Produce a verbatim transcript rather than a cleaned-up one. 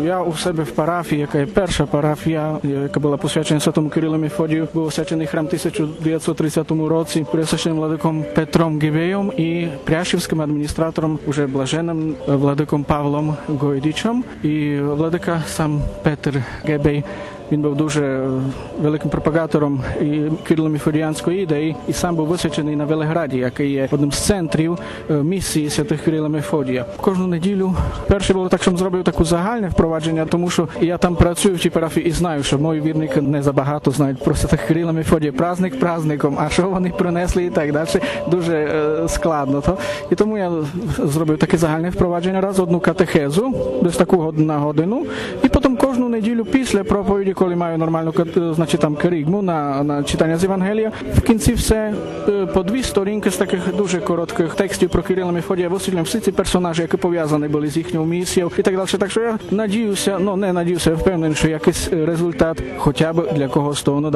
Я у себе в парафії, яка є перша парафія, яка була посвячена Святому Кирилу і Мефодію, був освячений храм в тисяча дев'ятсот тридцятому році пресвященним владиком Петром Гебеєм і пряшівським адміністратором, уже блаженним владиком Павлом Гойдичем. І владика сам Петр Гебей, він був дуже великим пропагатором і Кирило-Мефодіянської ідеї, і сам був висвячений на Велеграді, який є одним з центрів місії святих Кирила Мефодія. Кожну неділю перше було так, що зробив таку загальне впровадження, тому що я там працюю в тій парафії і знаю, що мої вірники не забагато знають про святих Кирила Мефодія. Праздник праздником, а що вони принесли і так далі, дуже е, складно. То. І тому я зробив таке загальне впровадження, раз одну катехезу, десь таку на годину, і потім кожну неділю після проповіді, коли маю нормальну, значить, там керигму на, на читання з Євангелія, в кінці все по дві сторінки з таких дуже коротких текстів про Кирила Мефодія висвітлюємо всі ці персонажі, які пов'язані були з їхньою місією і так далі. Так що я надіюся, ну не надіюся, я впевнений, що якийсь результат хоча б для когось того